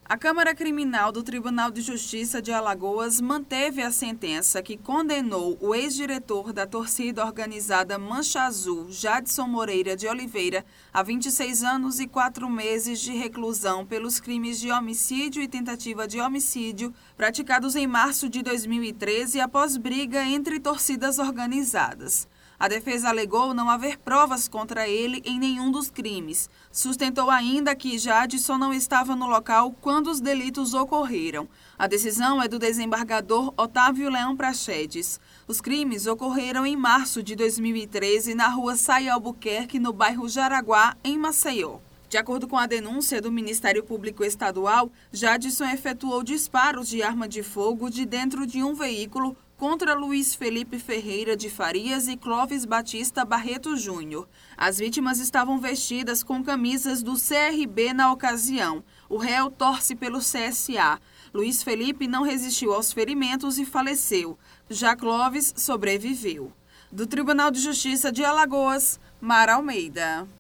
A Câmara Criminal do Tribunal de Justiça de Alagoas manteve a sentença que condenou o ex-diretor da torcida organizada Mancha Azul, Jadson Moreira de Oliveira, a 26 anos e 4 meses de reclusão pelos crimes de homicídio e tentativa de homicídio praticados em março de 2013 após briga entre torcidas organizadas. A defesa alegou não haver provas contra ele em nenhum dos crimes. Sustentou ainda que Jadson não estava no local quando os delitos ocorreram. A decisão é do desembargador Otávio Leão Prachedes. Os crimes ocorreram em março de 2013 na rua Saia Albuquerque, no bairro Jaraguá, em Maceió. De acordo com a denúncia do Ministério Público Estadual, Jadson efetuou disparos de arma de fogo de dentro de um veículo contra Luiz Felipe Ferreira de Farias e Clóvis Batista Barreto Júnior. As vítimas estavam vestidas com camisas do CRB na ocasião. O réu torce pelo CSA. Luiz Felipe não resistiu aos ferimentos e faleceu. Já Clóvis sobreviveu. Do Tribunal de Justiça de Alagoas, Mara Almeida.